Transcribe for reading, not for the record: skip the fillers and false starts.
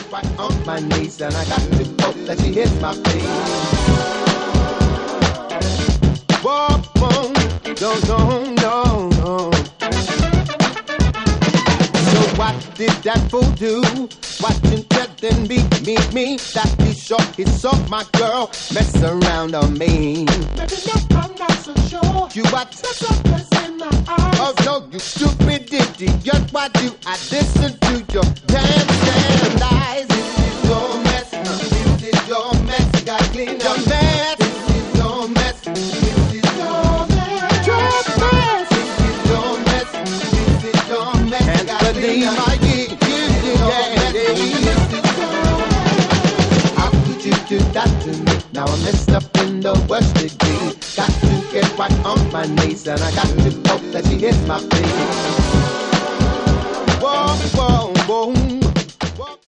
get right on my knees, and I got to hope that she hits my face. Whoa, whoa, no. So what did that fool do? Watching telling me, that he sure he saw my girl mess around on me. Maybe not, I'm not so sure. You what? That's a place in my eyes. Oh no, you stupid idiot! Why do I listen to your damn lies? This is your mess. This is your mess. You gotta clean up. Your mess. This is your mess. This is your mess. Your mess. This is your mess. This is your mess. And believe my do that to me. Now I'm messed up in the worst degree. Got to get right on my knees, and I got to hope that she hits my face.